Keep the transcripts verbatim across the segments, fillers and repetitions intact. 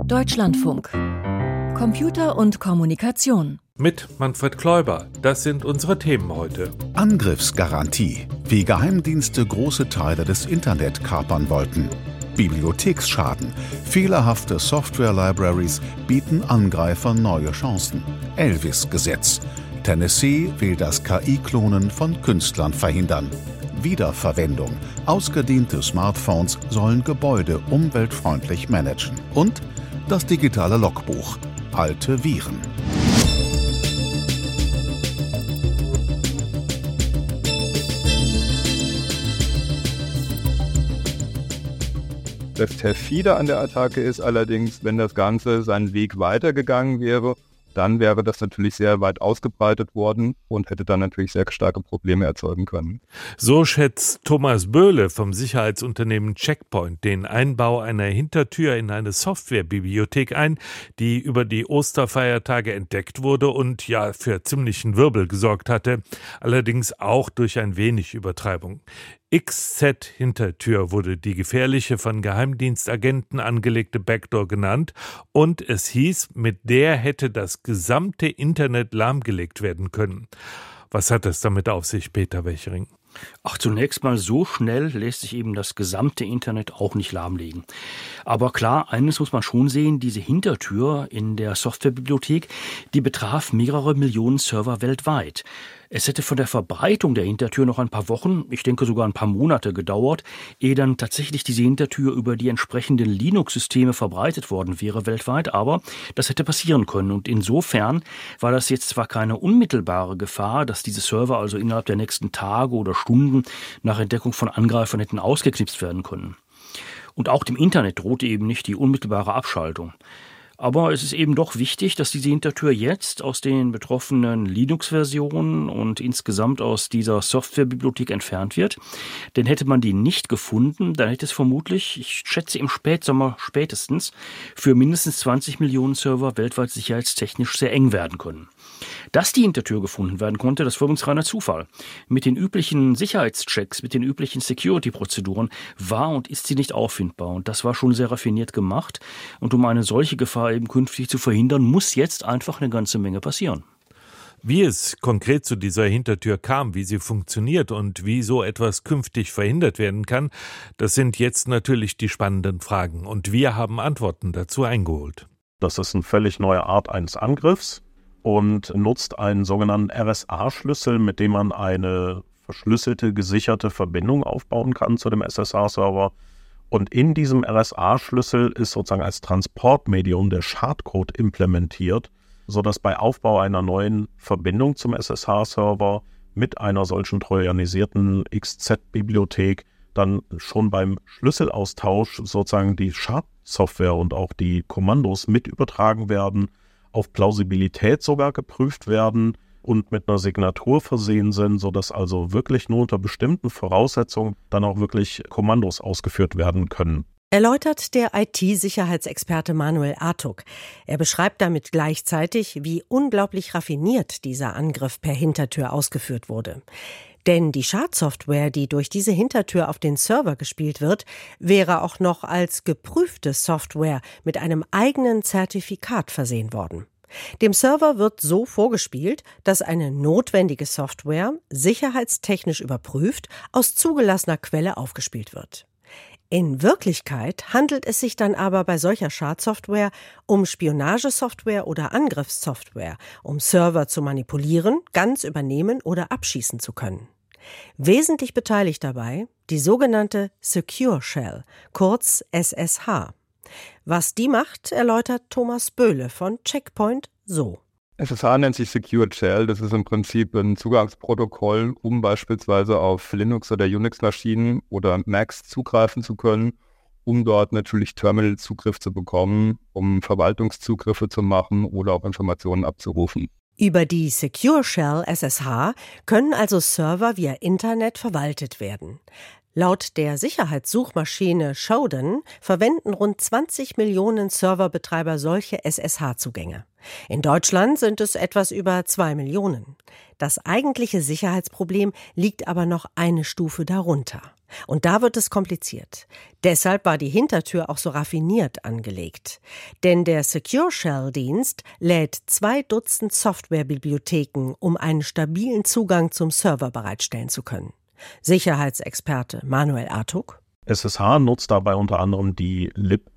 Deutschlandfunk. Computer und Kommunikation. Mit Manfred Kläuber. Das sind unsere Themen heute. Angriffsgarantie. Wie Geheimdienste große Teile des Internet kapern wollten. Bibliotheksschaden. Fehlerhafte Software-Libraries bieten Angreifern neue Chancen. Elvis-Gesetz. Tennessee will das K I-Klonen von Künstlern verhindern. Wiederverwendung. Ausgediente Smartphones sollen Gebäude umweltfreundlich managen. Und das digitale Logbuch. Alte Viren. Das perfide an der Attacke ist allerdings, wenn das Ganze seinen Weg weitergegangen wäre, dann wäre das natürlich sehr weit ausgebreitet worden und hätte dann natürlich sehr starke Probleme erzeugen können. So schätzt Thomas Böhle vom Sicherheitsunternehmen Check Point den Einbau einer Hintertür in eine Softwarebibliothek ein, die über die Osterfeiertage entdeckt wurde und ja für ziemlichen Wirbel gesorgt hatte, allerdings auch durch ein wenig Übertreibung. X Z-Hintertür wurde die gefährliche, von Geheimdienstagenten angelegte Backdoor genannt und es hieß, mit der hätte das gesamte Internet lahmgelegt werden können. Was hat es damit auf sich, Peter Wechering? Ach, zunächst mal, so schnell lässt sich eben das gesamte Internet auch nicht lahmlegen. Aber klar, eines muss man schon sehen, diese Hintertür in der Softwarebibliothek, die betraf mehrere Millionen Server weltweit. Es hätte von der Verbreitung der Hintertür noch ein paar Wochen, ich denke sogar ein paar Monate gedauert, ehe dann tatsächlich diese Hintertür über die entsprechenden Linux-Systeme verbreitet worden wäre weltweit, aber das hätte passieren können. Und insofern war das jetzt zwar keine unmittelbare Gefahr, dass diese Server also innerhalb der nächsten Tage oder Stunden nach Entdeckung von Angreifern hätten ausgeknipst werden können. Und auch dem Internet drohte eben nicht die unmittelbare Abschaltung. Aber es ist eben doch wichtig, dass diese Hintertür jetzt aus den betroffenen Linux-Versionen und insgesamt aus dieser Softwarebibliothek entfernt wird. Denn hätte man die nicht gefunden, dann hätte es vermutlich, ich schätze im Spätsommer spätestens, für mindestens zwanzig Millionen Server weltweit sicherheitstechnisch sehr eng werden können. Dass die Hintertür gefunden werden konnte, das war übrigens reiner Zufall. Mit den üblichen Sicherheitschecks, mit den üblichen Security-Prozeduren war und ist sie nicht auffindbar. Und das war schon sehr raffiniert gemacht. Und um eine solche Gefahr eben künftig zu verhindern, muss jetzt einfach eine ganze Menge passieren. Wie es konkret zu dieser Hintertür kam, wie sie funktioniert und wie so etwas künftig verhindert werden kann, das sind jetzt natürlich die spannenden Fragen. Und wir haben Antworten dazu eingeholt. Das ist eine völlig neue Art eines Angriffs und nutzt einen sogenannten R S A-Schlüssel, mit dem man eine verschlüsselte, gesicherte Verbindung aufbauen kann zu dem S S H-Server. Und in diesem R S A-Schlüssel ist sozusagen als Transportmedium der Schadcode implementiert, sodass bei Aufbau einer neuen Verbindung zum S S H-Server mit einer solchen trojanisierten X Z-Bibliothek dann schon beim Schlüsselaustausch sozusagen die Schadsoftware und auch die Kommandos mit übertragen werden, auf Plausibilität sogar geprüft werden und mit einer Signatur versehen sind, sodass also wirklich nur unter bestimmten Voraussetzungen dann auch wirklich Kommandos ausgeführt werden können. Erläutert der I T-Sicherheitsexperte Manuel Artuk. Er beschreibt damit gleichzeitig, wie unglaublich raffiniert dieser Angriff per Hintertür ausgeführt wurde. Denn die Schadsoftware, die durch diese Hintertür auf den Server gespielt wird, wäre auch noch als geprüfte Software mit einem eigenen Zertifikat versehen worden. Dem Server wird so vorgespielt, dass eine notwendige Software, sicherheitstechnisch überprüft, aus zugelassener Quelle aufgespielt wird. In Wirklichkeit handelt es sich dann aber bei solcher Schadsoftware um Spionagesoftware oder Angriffssoftware, um Server zu manipulieren, ganz übernehmen oder abschießen zu können. Wesentlich beteiligt dabei die sogenannte Secure Shell, kurz S S H. Was die macht, erläutert Thomas Böhle von Check Point so. S S H nennt sich Secure Shell. Das ist im Prinzip ein Zugangsprotokoll, um beispielsweise auf Linux- oder Unix-Maschinen oder Macs zugreifen zu können, um dort natürlich Terminal-Zugriff zu bekommen, um Verwaltungszugriffe zu machen oder auch Informationen abzurufen. Über die Secure Shell S S H können also Server via Internet verwaltet werden. Laut der Sicherheitssuchmaschine Shodan verwenden rund zwanzig Millionen Serverbetreiber solche S S H-Zugänge. In Deutschland sind es etwas über zwei Millionen. Das eigentliche Sicherheitsproblem liegt aber noch eine Stufe darunter. Und da wird es kompliziert. Deshalb war die Hintertür auch so raffiniert angelegt. Denn der Secure Shell-Dienst lädt zwei Dutzend Softwarebibliotheken, um einen stabilen Zugang zum Server bereitstellen zu können. Sicherheitsexperte Manuel Artuk. S S H nutzt dabei unter anderem die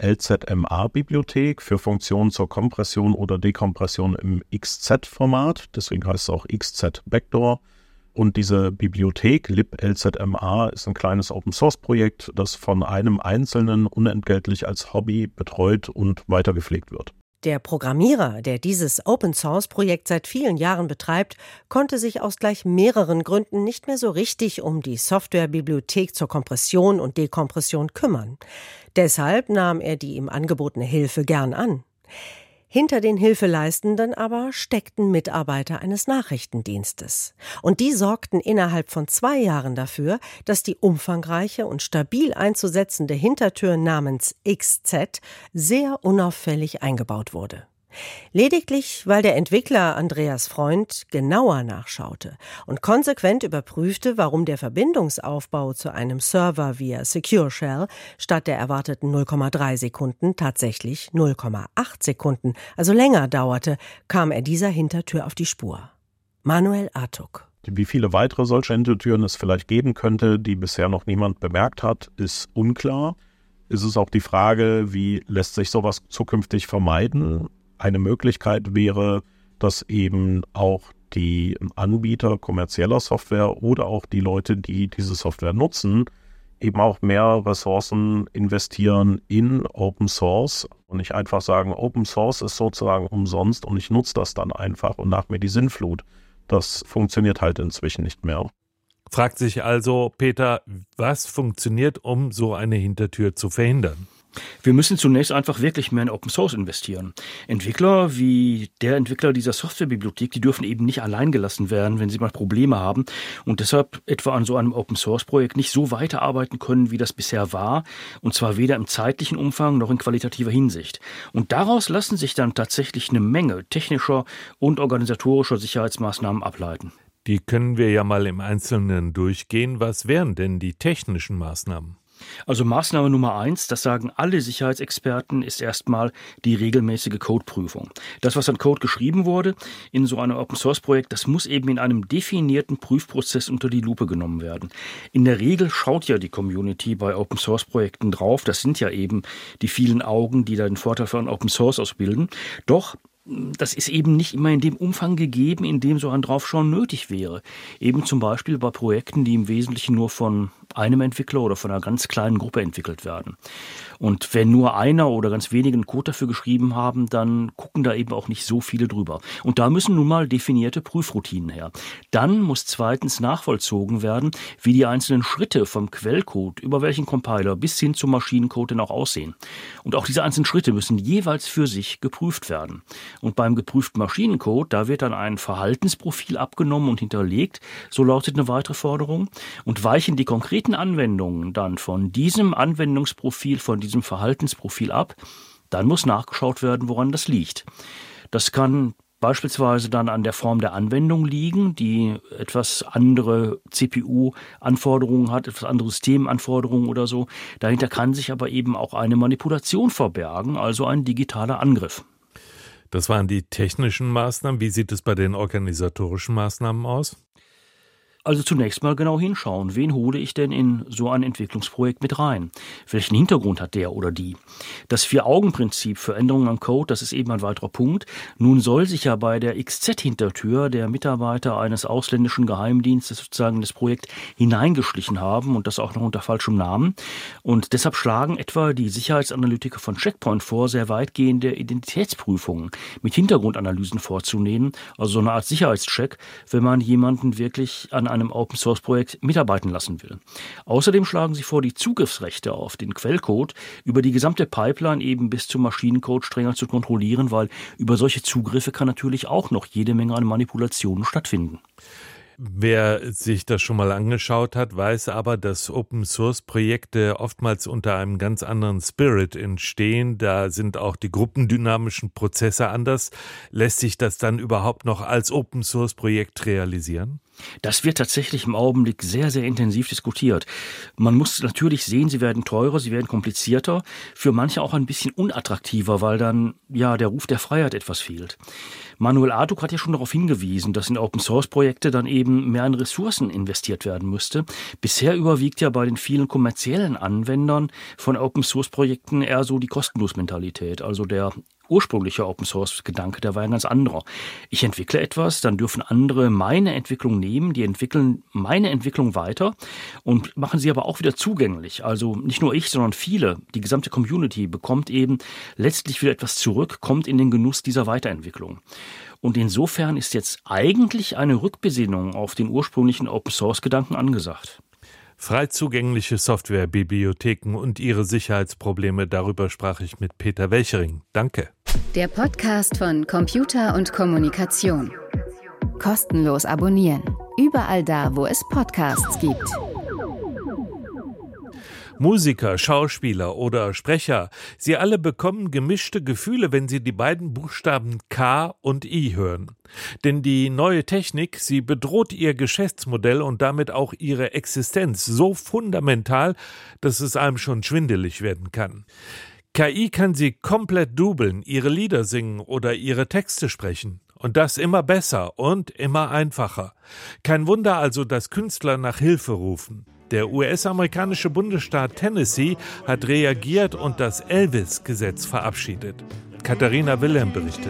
libLZMA-Bibliothek für Funktionen zur Kompression oder Dekompression im X Z-Format. Deswegen heißt es auch X Z-Backdoor. Und diese Bibliothek libLZMA ist ein kleines Open-Source-Projekt, das von einem Einzelnen unentgeltlich als Hobby betreut und weitergepflegt wird. Der Programmierer, der dieses Open-Source-Projekt seit vielen Jahren betreibt, konnte sich aus gleich mehreren Gründen nicht mehr so richtig um die Softwarebibliothek zur Kompression und Dekompression kümmern. Deshalb nahm er die ihm angebotene Hilfe gern an. Hinter den Hilfeleistenden aber steckten Mitarbeiter eines Nachrichtendienstes. Und die sorgten innerhalb von zwei Jahren dafür, dass die umfangreiche und stabil einzusetzende Hintertür namens X Z sehr unauffällig eingebaut wurde. Lediglich, weil der Entwickler Andreas Freund genauer nachschaute und konsequent überprüfte, warum der Verbindungsaufbau zu einem Server via Secure Shell statt der erwarteten null Komma drei Sekunden tatsächlich null Komma acht Sekunden, also länger dauerte, kam er dieser Hintertür auf die Spur. Manuel Artuk. Wie viele weitere solche Hintertüren es vielleicht geben könnte, die bisher noch niemand bemerkt hat, ist unklar. Es ist auch die Frage, wie lässt sich sowas zukünftig vermeiden? Eine Möglichkeit wäre, dass eben auch die Anbieter kommerzieller Software oder auch die Leute, die diese Software nutzen, eben auch mehr Ressourcen investieren in Open Source und nicht einfach sagen, Open Source ist sozusagen umsonst und ich nutze das dann einfach und nach mir die Sinnflut. Das funktioniert halt inzwischen nicht mehr. Fragt sich also Peter, was funktioniert, um so eine Hintertür zu verhindern? Wir müssen zunächst einfach wirklich mehr in Open Source investieren. Entwickler wie der Entwickler dieser Softwarebibliothek, die dürfen eben nicht allein gelassen werden, wenn sie mal Probleme haben und deshalb etwa an so einem Open Source Projekt nicht so weiterarbeiten können, wie das bisher war, und zwar weder im zeitlichen Umfang noch in qualitativer Hinsicht. Und daraus lassen sich dann tatsächlich eine Menge technischer und organisatorischer Sicherheitsmaßnahmen ableiten. Die können wir ja mal im Einzelnen durchgehen. Was wären denn die technischen Maßnahmen? Also Maßnahme Nummer eins, das sagen alle Sicherheitsexperten, ist erstmal die regelmäßige Codeprüfung. Das, was an Code geschrieben wurde in so einem Open-Source-Projekt, das muss eben in einem definierten Prüfprozess unter die Lupe genommen werden. In der Regel schaut ja die Community bei Open-Source-Projekten drauf. Das sind ja eben die vielen Augen, die da den Vorteil von Open-Source ausbilden. Doch das ist eben nicht immer in dem Umfang gegeben, in dem so ein Draufschauen nötig wäre. Eben zum Beispiel bei Projekten, die im Wesentlichen nur von einem Entwickler oder von einer ganz kleinen Gruppe entwickelt werden. Und wenn nur einer oder ganz wenige einen Code dafür geschrieben haben, dann gucken da eben auch nicht so viele drüber. Und da müssen nun mal definierte Prüfroutinen her. Dann muss zweitens nachvollzogen werden, wie die einzelnen Schritte vom Quellcode über welchen Compiler bis hin zum Maschinencode denn auch aussehen. Und auch diese einzelnen Schritte müssen jeweils für sich geprüft werden. Und beim geprüften Maschinencode, da wird dann ein Verhaltensprofil abgenommen und hinterlegt, so lautet eine weitere Forderung. Und weichen die konkreten Anwendungen dann von diesem Anwendungsprofil, von diesem Verhaltensprofil ab, dann muss nachgeschaut werden, woran das liegt. Das kann beispielsweise dann an der Form der Anwendung liegen, die etwas andere C P U-Anforderungen hat, etwas andere Systemanforderungen oder so. Dahinter kann sich aber eben auch eine Manipulation verbergen, also ein digitaler Angriff. Das waren die technischen Maßnahmen. Wie sieht es bei den organisatorischen Maßnahmen aus? Also zunächst mal genau hinschauen, wen hole ich denn in so ein Entwicklungsprojekt mit rein? Welchen Hintergrund hat der oder die? Das Vier-Augen-Prinzip für Änderungen am Code, das ist eben ein weiterer Punkt. Nun soll sich ja bei der X Z-Hintertür der Mitarbeiter eines ausländischen Geheimdienstes sozusagen das Projekt hineingeschlichen haben und das auch noch unter falschem Namen. Und deshalb schlagen etwa die Sicherheitsanalytiker von Check Point vor, sehr weitgehende Identitätsprüfungen mit Hintergrundanalysen vorzunehmen, also so eine Art Sicherheitscheck, wenn man jemanden wirklich an einem Open-Source-Projekt mitarbeiten lassen will. Außerdem schlagen sie vor, die Zugriffsrechte auf den Quellcode über die gesamte Pipeline eben bis zum Maschinencode strenger zu kontrollieren, weil über solche Zugriffe kann natürlich auch noch jede Menge an Manipulationen stattfinden. Wer sich das schon mal angeschaut hat, weiß aber, dass Open-Source-Projekte oftmals unter einem ganz anderen Spirit entstehen. Da sind auch die gruppendynamischen Prozesse anders. Lässt sich das dann überhaupt noch als Open-Source-Projekt realisieren? Das wird tatsächlich im Augenblick sehr, sehr intensiv diskutiert. Man muss natürlich sehen, sie werden teurer, sie werden komplizierter, für manche auch ein bisschen unattraktiver, weil dann ja der Ruf der Freiheit etwas fehlt. Manuel Artuk hat ja schon darauf hingewiesen, dass in Open-Source-Projekte dann eben mehr in Ressourcen investiert werden müsste. Bisher überwiegt ja bei den vielen kommerziellen Anwendern von Open-Source-Projekten eher so die Kostenlos-Mentalität, also der ursprüngliche Open-Source-Gedanke, der war ein ganz anderer. Ich entwickle etwas, dann dürfen andere meine Entwicklung nehmen, die entwickeln meine Entwicklung weiter und machen sie aber auch wieder zugänglich. Also nicht nur ich, sondern viele, die gesamte Community bekommt eben letztlich wieder etwas zurück, kommt in den Genuss dieser Weiterentwicklung. Und insofern ist jetzt eigentlich eine Rückbesinnung auf den ursprünglichen Open-Source-Gedanken angesagt. Frei zugängliche Softwarebibliotheken und ihre Sicherheitsprobleme, darüber sprach ich mit Peter Welchering. Danke. Der Podcast von Computer und Kommunikation. Kostenlos abonnieren. Überall da, wo es Podcasts gibt. Musiker, Schauspieler oder Sprecher, sie alle bekommen gemischte Gefühle, wenn sie die beiden Buchstaben K und I hören. Denn die neue Technik, sie bedroht ihr Geschäftsmodell und damit auch ihre Existenz so fundamental, dass es einem schon schwindelig werden kann. K I kann sie komplett dubeln, ihre Lieder singen oder ihre Texte sprechen. Und das immer besser und immer einfacher. Kein Wunder also, dass Künstler nach Hilfe rufen. Der U S-amerikanische Bundesstaat Tennessee hat reagiert und das Elvis-Gesetz verabschiedet. Katharina Wilhelm berichtet.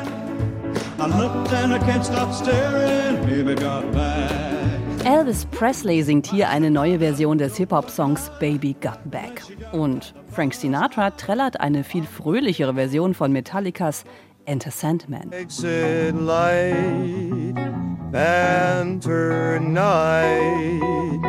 Elvis Presley singt hier eine neue Version des Hip-Hop-Songs Baby Got Back. Und Frank Sinatra trällert eine viel fröhlichere Version von Metallicas Enter Sandman. Exit light, enter night,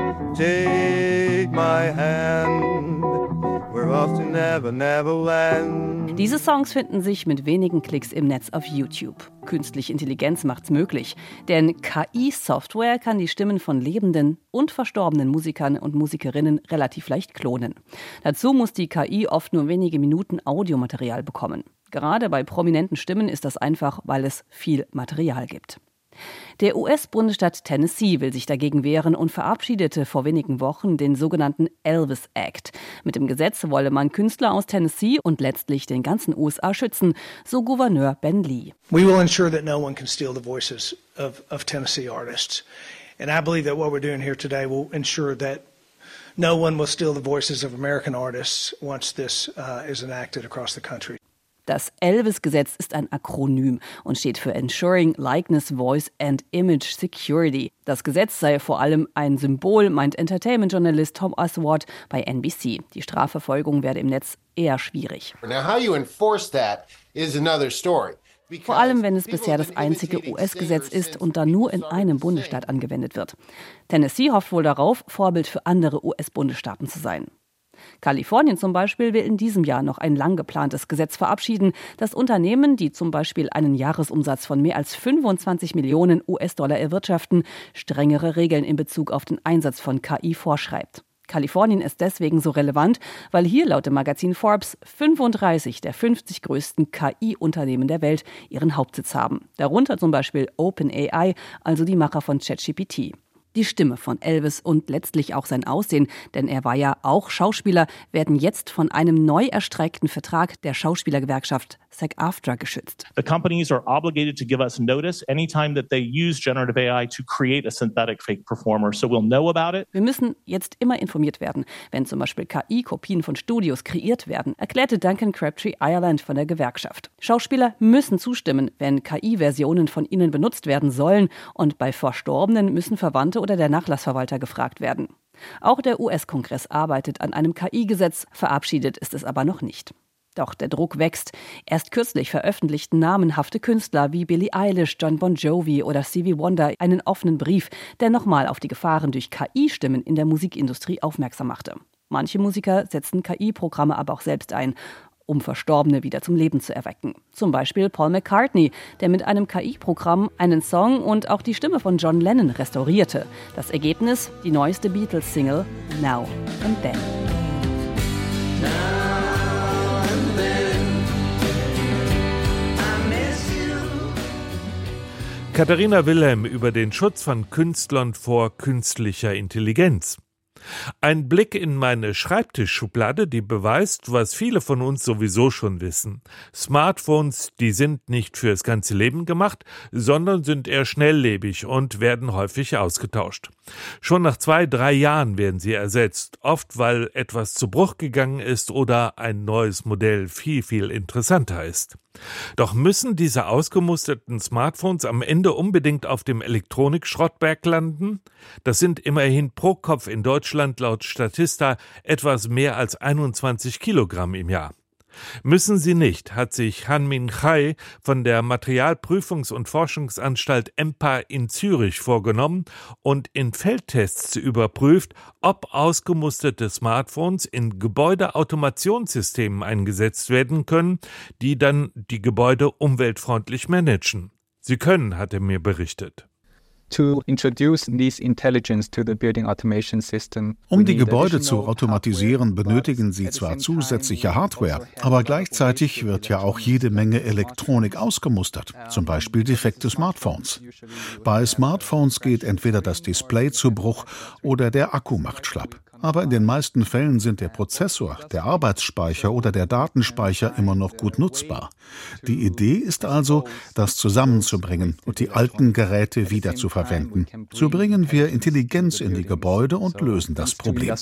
take my hand, we're off to Never Never Land. Diese Songs finden sich mit wenigen Klicks im Netz auf YouTube. Künstliche Intelligenz macht's möglich, denn K I-Software kann die Stimmen von lebenden und verstorbenen Musikern und Musikerinnen relativ leicht klonen. Dazu muss die K I oft nur wenige Minuten Audiomaterial bekommen. Gerade bei prominenten Stimmen ist das einfach, weil es viel Material gibt. Der U S-Bundesstaat Tennessee will sich dagegen wehren und verabschiedete vor wenigen Wochen den sogenannten Elvis Act. Mit dem Gesetz wolle man Künstler aus Tennessee und letztlich den ganzen U S A schützen, so Gouverneur Ben Lee. We will ensure that no one can steal the voices of, of Tennessee artists. And I believe that what we're doing here today will ensure that no one will steal the voices of American artists once this uh, is enacted across the country. Das Elvis-Gesetz ist ein Akronym und steht für Ensuring Likeness, Voice and Image Security. Das Gesetz sei vor allem ein Symbol, meint Entertainment-Journalist Tom Oswald bei N B C. Die Strafverfolgung werde im Netz eher schwierig. Now, how you enforce that is another story. Vor allem, wenn es bisher das einzige U S-Gesetz ist und dann nur in einem Bundesstaat angewendet wird. Tennessee hofft wohl darauf, Vorbild für andere U S-Bundesstaaten zu sein. Kalifornien zum Beispiel will in diesem Jahr noch ein lang geplantes Gesetz verabschieden, das Unternehmen, die zum Beispiel einen Jahresumsatz von mehr als fünfundzwanzig Millionen U S-Dollar erwirtschaften, strengere Regeln in Bezug auf den Einsatz von K I vorschreibt. Kalifornien ist deswegen so relevant, weil hier laut dem Magazin Forbes fünfunddreißig der fünfzig größten K I-Unternehmen der Welt ihren Hauptsitz haben. Darunter zum Beispiel OpenAI, also die Macher von ChatGPT. Die Stimme von Elvis und letztlich auch sein Aussehen, denn er war ja auch Schauspieler, werden jetzt von einem neu erstreckten Vertrag der Schauspielergewerkschaft SAG-AFTRA geschützt. The companies are obligated to give us notice anytime that they use generative A I to create a synthetic fake performer, so we'll know about it. Wir müssen jetzt immer informiert werden, wenn zum Beispiel K I-Kopien von Studios kreiert werden, erklärte Duncan Crabtree Ireland von der Gewerkschaft. Schauspieler müssen zustimmen, wenn K I-Versionen von ihnen benutzt werden sollen, und bei Verstorbenen müssen Verwandte oder der Nachlassverwalter gefragt werden. Auch der U S-Kongress arbeitet an einem K I-Gesetz, verabschiedet ist es aber noch nicht. Doch der Druck wächst. Erst kürzlich veröffentlichten namenhafte Künstler wie Billie Eilish, Jon Bon Jovi oder Stevie Wonder einen offenen Brief, der nochmal auf die Gefahren durch K I-Stimmen in der Musikindustrie aufmerksam machte. Manche Musiker setzen K I-Programme aber auch selbst ein, um Verstorbene wieder zum Leben zu erwecken. Zum Beispiel Paul McCartney, der mit einem K I-Programm einen Song und auch die Stimme von John Lennon restaurierte. Das Ergebnis, die neueste Beatles-Single Now and Then. K Katharina Wilhelm über den Schutz von Künstlern vor künstlicher Intelligenz. Ein Blick in meine Schreibtischschublade, die beweist, was viele von uns sowieso schon wissen. Smartphones, die sind nicht fürs ganze Leben gemacht, sondern sind eher schnelllebig und werden häufig ausgetauscht. Schon nach zwei, drei Jahren werden sie ersetzt, oft weil etwas zu Bruch gegangen ist oder ein neues Modell viel, viel interessanter ist. Doch müssen diese ausgemusterten Smartphones am Ende unbedingt auf dem Elektronikschrottberg landen? Das sind immerhin pro Kopf in Deutschland laut Statista etwas mehr als einundzwanzig Kilogramm im Jahr. Müssen sie nicht, hat sich Hanmin Chai von der Materialprüfungs- und Forschungsanstalt E M P A in Zürich vorgenommen und in Feldtests überprüft, ob ausgemusterte Smartphones in Gebäudeautomationssystemen eingesetzt werden können, die dann die Gebäude umweltfreundlich managen. Sie können, hat er mir berichtet. To introduce this intelligence to the building automation system. Um die Gebäude zu automatisieren, benötigen sie zwar zusätzliche Hardware, aber gleichzeitig wird ja auch jede Menge Elektronik ausgemustert, zum Beispiel defekte Smartphones. Bei Smartphones geht entweder das Display zu Bruch oder der Akku macht schlapp. Aber in den meisten Fällen sind der Prozessor, der Arbeitsspeicher oder der Datenspeicher immer noch gut nutzbar. Die Idee ist also, das zusammenzubringen und die alten Geräte wieder zu verwenden. So bringen wir Intelligenz in die Gebäude und lösen das Problem.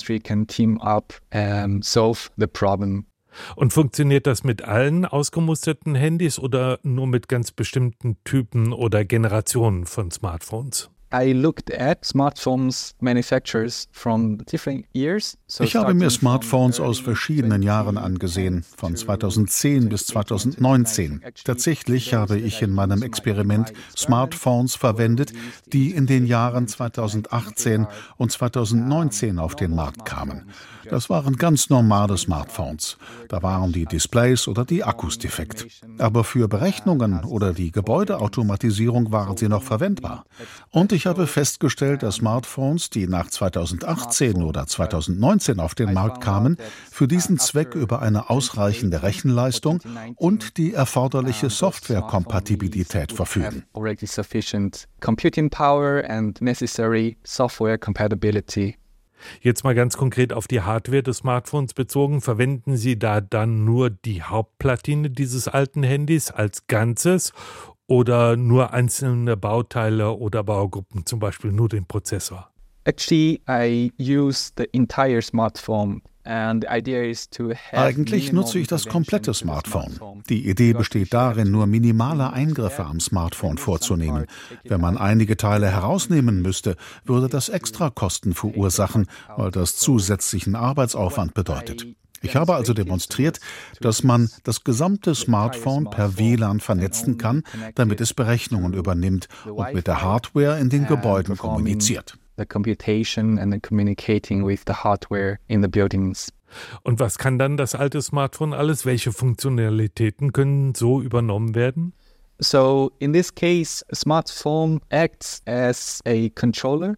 Und funktioniert das mit allen ausgemusterten Handys oder nur mit ganz bestimmten Typen oder Generationen von Smartphones? I looked at smartphones manufacturers from different years. So ich habe mir Smartphones aus verschiedenen Jahren angesehen, von zweitausendzehn bis zweitausendneunzehn. Tatsächlich habe ich in meinem Experiment Smartphones verwendet, die in den Jahren zweitausendachtzehn und zweitausendneunzehn auf den Markt kamen. Das waren ganz normale Smartphones. Da waren die Displays oder die Akkus defekt. Aber für Berechnungen oder die Gebäudeautomatisierung waren sie noch verwendbar. Und ich habe festgestellt, dass Smartphones, die nach zweitausendachtzehn oder zweitausendneunzehn auf den Markt kamen, für diesen Zweck über eine ausreichende Rechenleistung und die erforderliche Softwarekompatibilität verfügen. Computing power and necessary software compatibility. Jetzt mal ganz konkret auf die Hardware des Smartphones bezogen. Verwenden Sie da dann nur die Hauptplatine dieses alten Handys als Ganzes oder nur einzelne Bauteile oder Baugruppen, zum Beispiel nur den Prozessor? Actually, I use the entire smartphone. Eigentlich nutze ich das komplette Smartphone. Die Idee besteht darin, nur minimale Eingriffe am Smartphone vorzunehmen. Wenn man einige Teile herausnehmen müsste, würde das Extrakosten verursachen, weil das zusätzlichen Arbeitsaufwand bedeutet. Ich habe also demonstriert, dass man das gesamte Smartphone per W L A N vernetzen kann, damit es Berechnungen übernimmt und mit der Hardware in den Gebäuden kommuniziert. The computation and the communicating with the hardware in the buildings. Und was kann dann das alte Smartphone alles? Welche Funktionalitäten können so übernommen werden? So in this case, a smartphone acts as a controller.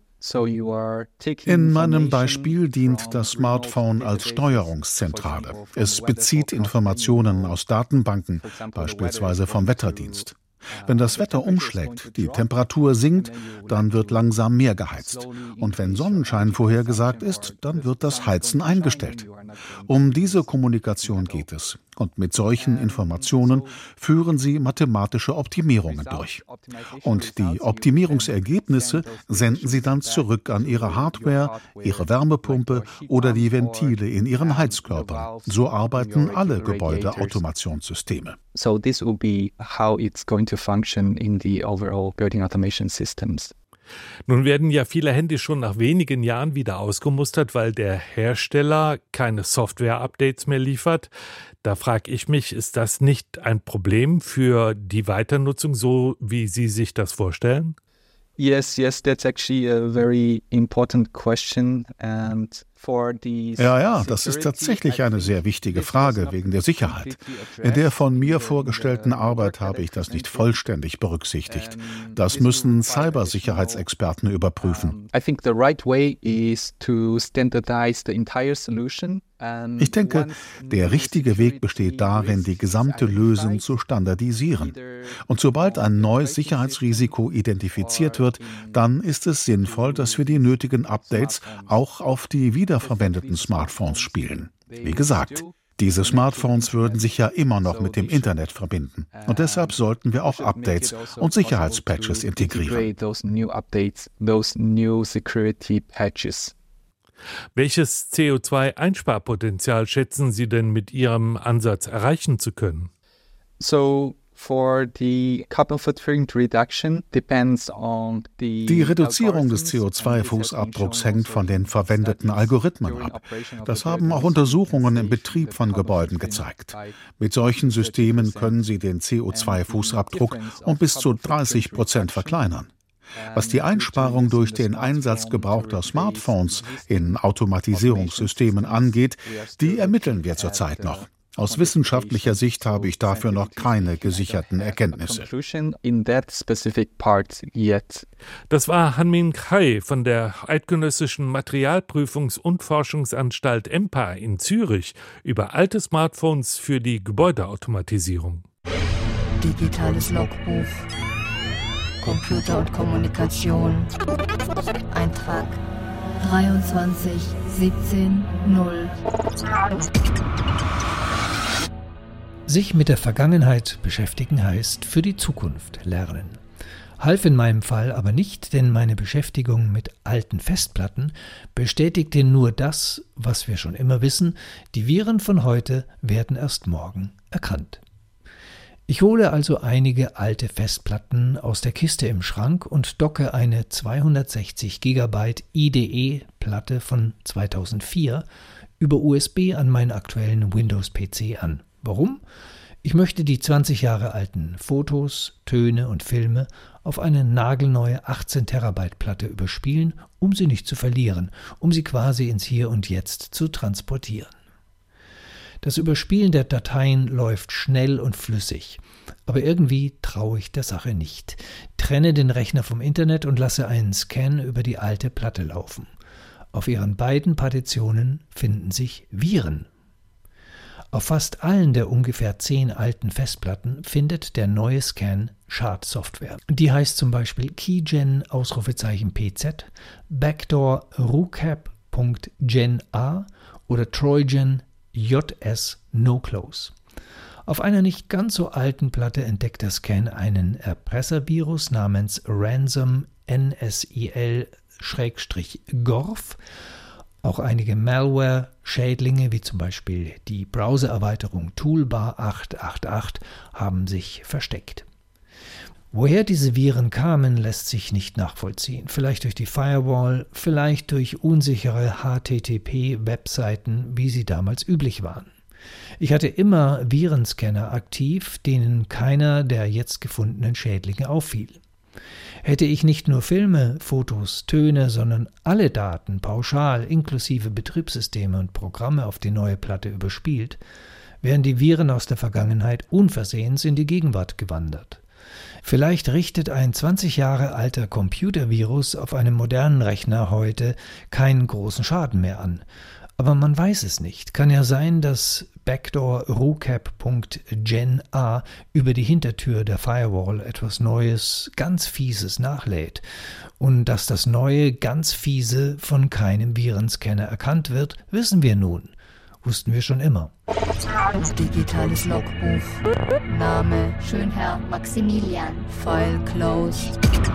In meinem Beispiel dient das Smartphone als Steuerungszentrale. Es bezieht Informationen aus Datenbanken, beispielsweise vom Wetterdienst. Wenn das Wetter umschlägt, die Temperatur sinkt, dann wird langsam mehr geheizt. Und wenn Sonnenschein vorhergesagt ist, dann wird das Heizen eingestellt. Um diese Kommunikation geht es. Und mit solchen Informationen führen sie mathematische Optimierungen durch. Und die Optimierungsergebnisse senden sie dann zurück an ihre Hardware, ihre Wärmepumpe oder die Ventile in ihren Heizkörpern. So arbeiten alle Gebäudeautomationssysteme. So this will be how it's going to function in the overall building automation systems. Nun werden ja viele Handys schon nach wenigen Jahren wieder ausgemustert, weil der Hersteller keine Software-Updates mehr liefert. Da frage ich mich, ist das nicht ein Problem für die Weiternutzung, so wie Sie sich das vorstellen? Yes, yes, that's actually a very important question. And for the ja, ja, das ist tatsächlich eine sehr wichtige Frage wegen der Sicherheit. In der von mir vorgestellten Arbeit habe ich das nicht vollständig berücksichtigt. Das müssen Cybersicherheitsexperten überprüfen. I think the right way is to standardize the entire solution. Ich denke, der richtige Weg besteht darin, die gesamte Lösung zu standardisieren. Und sobald ein neues Sicherheitsrisiko identifiziert wird, dann ist es sinnvoll, dass wir die nötigen Updates auch auf die wiederverwendeten Smartphones spielen. Wie gesagt, diese Smartphones würden sich ja immer noch mit dem Internet verbinden. Und deshalb sollten wir auch Updates und Sicherheitspatches integrieren. Welches C O zwei Einsparpotenzial schätzen Sie denn mit Ihrem Ansatz erreichen zu können? So for the carbon footprint reduction depends on the Die Reduzierung des C O zwei Fußabdrucks hängt von den verwendeten Algorithmen ab. Das haben auch Untersuchungen im Betrieb von Gebäuden gezeigt. Mit solchen Systemen können Sie den C O zwei Fußabdruck um bis zu dreißig Prozent verkleinern. Was die Einsparung durch den Einsatz gebrauchter Smartphones in Automatisierungssystemen angeht, die ermitteln wir zurzeit noch. Aus wissenschaftlicher Sicht habe ich dafür noch keine gesicherten Erkenntnisse. Das war Han-Min Chai von der Eidgenössischen Materialprüfungs- und Forschungsanstalt E M P A in Zürich über alte Smartphones für die Gebäudeautomatisierung. Digitales Logbuch. Computer und Kommunikation. Eintrag dreiundzwanzig siebzehn null. Sich mit der Vergangenheit beschäftigen heißt für die Zukunft lernen. Half in meinem Fall aber nicht, denn meine Beschäftigung mit alten Festplatten bestätigte nur das, was wir schon immer wissen: die Viren von heute werden erst morgen erkannt. Ich hole also einige alte Festplatten aus der Kiste im Schrank und docke eine zweihundertsechzig Gigabyte I D E-Platte von zweitausendvier über U S B an meinen aktuellen Windows-P C an. Warum? Ich möchte die zwanzig Jahre alten Fotos, Töne und Filme auf eine nagelneue achtzehn Terabyte Platte überspielen, um sie nicht zu verlieren, um sie quasi ins Hier und Jetzt zu transportieren. Das Überspielen der Dateien läuft schnell und flüssig, aber irgendwie traue ich der Sache nicht. Trenne den Rechner vom Internet und lasse einen Scan über die alte Platte laufen. Auf ihren beiden Partitionen finden sich Viren. Auf fast allen der ungefähr zehn alten Festplatten findet der neue Scan Schadsoftware. Die heißt zum Beispiel Keygen Ausrufezeichen P Z, Backdoor rucap.gen-a oder Trojan J S No-Close. Auf einer nicht ganz so alten Platte entdeckt der Scan einen Erpresservirus namens Ransom N S I L-Gorf. Auch einige Malware-Schädlinge, wie zum Beispiel die Browsererweiterung Toolbar acht acht acht, haben sich versteckt. Woher diese Viren kamen, lässt sich nicht nachvollziehen. Vielleicht durch die Firewall, vielleicht durch unsichere H T T P-Webseiten, wie sie damals üblich waren. Ich hatte immer Virenscanner aktiv, denen keiner der jetzt gefundenen Schädlinge auffiel. Hätte ich nicht nur Filme, Fotos, Töne, sondern alle Daten pauschal inklusive Betriebssysteme und Programme auf die neue Platte überspielt, wären die Viren aus der Vergangenheit unversehens in die Gegenwart gewandert. Vielleicht richtet ein zwanzig Jahre alter Computervirus auf einem modernen Rechner heute keinen großen Schaden mehr an. Aber man weiß es nicht. Kann ja sein, dass Backdoor rucap.gen-a über die Hintertür der Firewall etwas Neues, ganz Fieses nachlädt und dass das neue, ganz Fiese von keinem Virenscanner erkannt wird, wissen wir nun. Wussten wir schon immer. Digitales Logbuch. Name Schönherr Maximilian. File closed.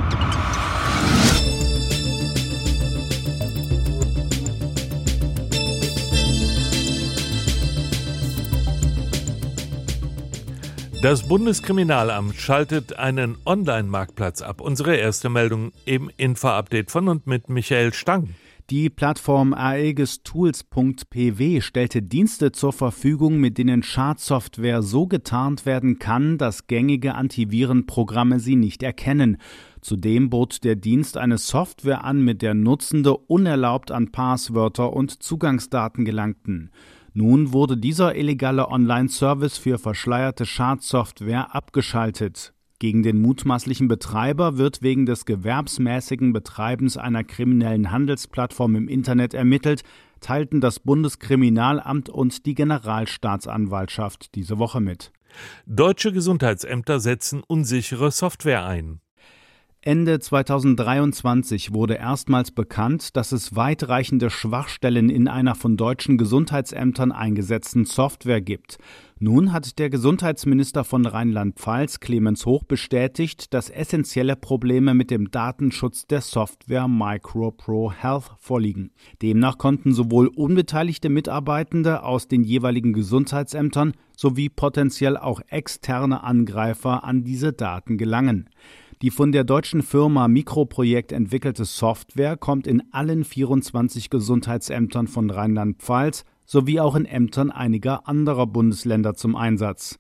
Das Bundeskriminalamt schaltet einen Online-Marktplatz ab. Unsere erste Meldung im Info-Update von und mit Michael Stang. Die Plattform aegistools punkt p w stellte Dienste zur Verfügung, mit denen Schadsoftware so getarnt werden kann, dass gängige Antivirenprogramme sie nicht erkennen. Zudem bot der Dienst eine Software an, mit der Nutzende unerlaubt an Passwörter und Zugangsdaten gelangten. Nun wurde dieser illegale Online-Service für verschleierte Schadsoftware abgeschaltet. Gegen den mutmaßlichen Betreiber wird wegen des gewerbsmäßigen Betreibens einer kriminellen Handelsplattform im Internet ermittelt, teilten das Bundeskriminalamt und die Generalstaatsanwaltschaft diese Woche mit. Deutsche Gesundheitsämter setzen unsichere Software ein. Ende zweitausenddreiundzwanzig wurde erstmals bekannt, dass es weitreichende Schwachstellen in einer von deutschen Gesundheitsämtern eingesetzten Software gibt. Nun hat der Gesundheitsminister von Rheinland-Pfalz, Clemens Hoch, bestätigt, dass essentielle Probleme mit dem Datenschutz der Software MicroPro Health vorliegen. Demnach konnten sowohl unbeteiligte Mitarbeitende aus den jeweiligen Gesundheitsämtern sowie potenziell auch externe Angreifer an diese Daten gelangen. Die von der deutschen Firma Microprojekt entwickelte Software kommt in allen vierundzwanzig Gesundheitsämtern von Rheinland-Pfalz sowie auch in Ämtern einiger anderer Bundesländer zum Einsatz.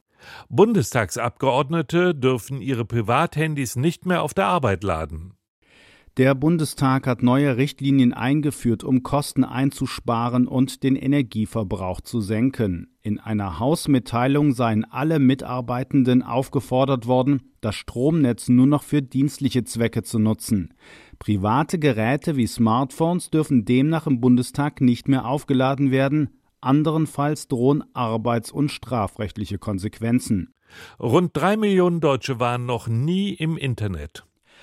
Bundestagsabgeordnete dürfen ihre Privathandys nicht mehr auf der Arbeit laden. Der Bundestag hat neue Richtlinien eingeführt, um Kosten einzusparen und den Energieverbrauch zu senken. In einer Hausmitteilung seien alle Mitarbeitenden aufgefordert worden, das Stromnetz nur noch für dienstliche Zwecke zu nutzen. Private Geräte wie Smartphones dürfen demnach im Bundestag nicht mehr aufgeladen werden. Anderenfalls drohen arbeits- und strafrechtliche Konsequenzen. Rund drei Millionen Deutsche waren noch nie im Internet.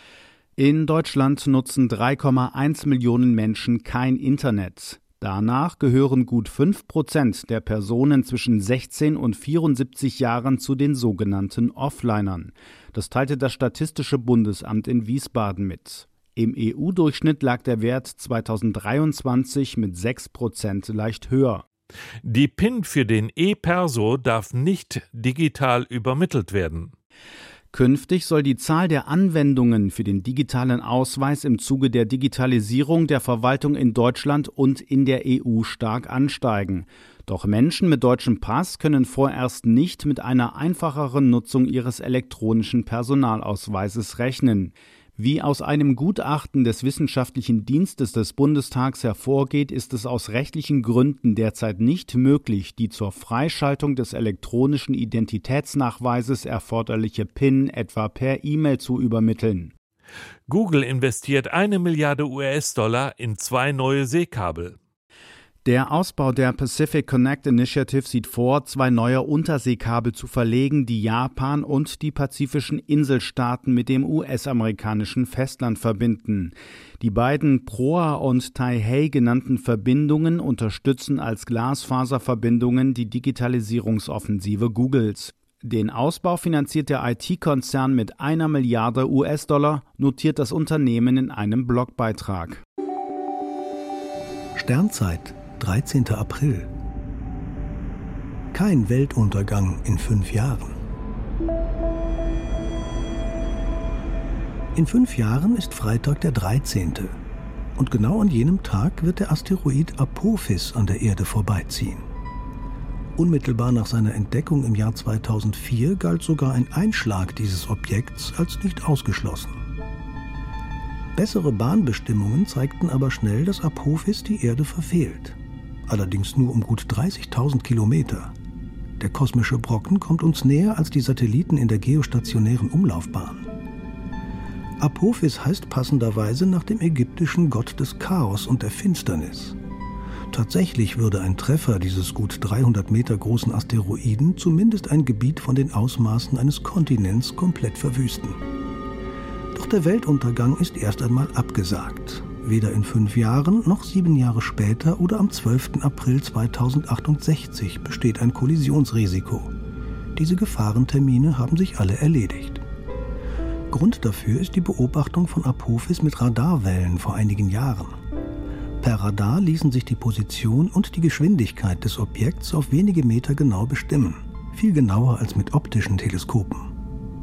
In Deutschland nutzen drei Komma eins Millionen Menschen kein Internet. Danach gehören gut fünf Prozent der Personen zwischen sechzehn und vierundsiebzig Jahren zu den sogenannten Offlinern. Das teilte das Statistische Bundesamt in Wiesbaden mit. Im E U-Durchschnitt lag der Wert zweitausenddreiundzwanzig mit sechs Prozent leicht höher. Die PIN für den E-Perso darf nicht digital übermittelt werden. Künftig soll die Zahl der Anwendungen für den digitalen Ausweis im Zuge der Digitalisierung der Verwaltung in Deutschland und in der E U stark ansteigen. Doch Menschen mit deutschem Pass können vorerst nicht mit einer einfacheren Nutzung ihres elektronischen Personalausweises rechnen. Wie aus einem Gutachten des Wissenschaftlichen Dienstes des Bundestags hervorgeht, ist es aus rechtlichen Gründen derzeit nicht möglich, die zur Freischaltung des elektronischen Identitätsnachweises erforderliche PIN etwa per E-Mail zu übermitteln. Google investiert eine Milliarde U S-Dollar in zwei neue Seekabel. Der Ausbau der Pacific Connect Initiative sieht vor, zwei neue Unterseekabel zu verlegen, die Japan und die pazifischen Inselstaaten mit dem U S-amerikanischen Festland verbinden. Die beiden Proa und Taihei genannten Verbindungen unterstützen als Glasfaserverbindungen die Digitalisierungsoffensive Googles. Den Ausbau finanziert der I T-Konzern mit einer Milliarde U S-Dollar, notiert das Unternehmen in einem Blogbeitrag. Sternzeit, dreizehnter April. Kein Weltuntergang in fünf Jahren. In fünf Jahren ist Freitag der dreizehnte. Und genau an jenem Tag wird der Asteroid Apophis an der Erde vorbeiziehen. Unmittelbar nach seiner Entdeckung im Jahr zweitausendvier galt sogar ein Einschlag dieses Objekts als nicht ausgeschlossen. Bessere Bahnbestimmungen zeigten aber schnell, dass Apophis die Erde verfehlt. Allerdings nur um gut dreißigtausend Kilometer. Der kosmische Brocken kommt uns näher als die Satelliten in der geostationären Umlaufbahn. Apophis heißt passenderweise nach dem ägyptischen Gott des Chaos und der Finsternis. Tatsächlich würde ein Treffer dieses gut dreihundert Meter großen Asteroiden zumindest ein Gebiet von den Ausmaßen eines Kontinents komplett verwüsten. Doch der Weltuntergang ist erst einmal abgesagt. Weder in fünf Jahren noch sieben Jahre später oder am zwölften April zweitausendachtsundsechzig besteht ein Kollisionsrisiko. Diese Gefahrentermine haben sich alle erledigt. Grund dafür ist die Beobachtung von Apophis mit Radarwellen vor einigen Jahren. Per Radar ließen sich die Position und die Geschwindigkeit des Objekts auf wenige Meter genau bestimmen. Viel genauer als mit optischen Teleskopen.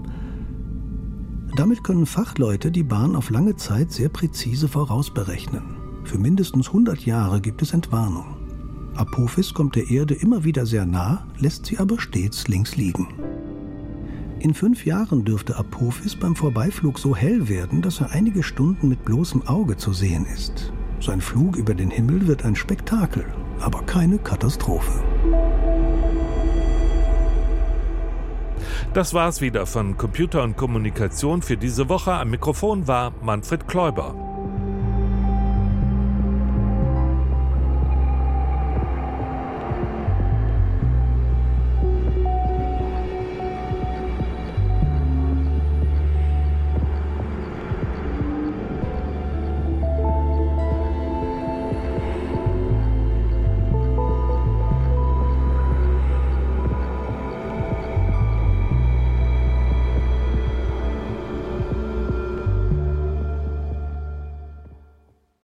Damit können Fachleute die Bahn auf lange Zeit sehr präzise vorausberechnen. Für mindestens hundert Jahre gibt es Entwarnung. Apophis kommt der Erde immer wieder sehr nah, lässt sie aber stets links liegen. In fünf Jahren dürfte Apophis beim Vorbeiflug so hell werden, dass er einige Stunden mit bloßem Auge zu sehen ist. Sein Flug über den Himmel wird ein Spektakel, aber keine Katastrophe. Das war's wieder von Computer und Kommunikation für diese Woche. Am Mikrofon war Manfred Kläuber.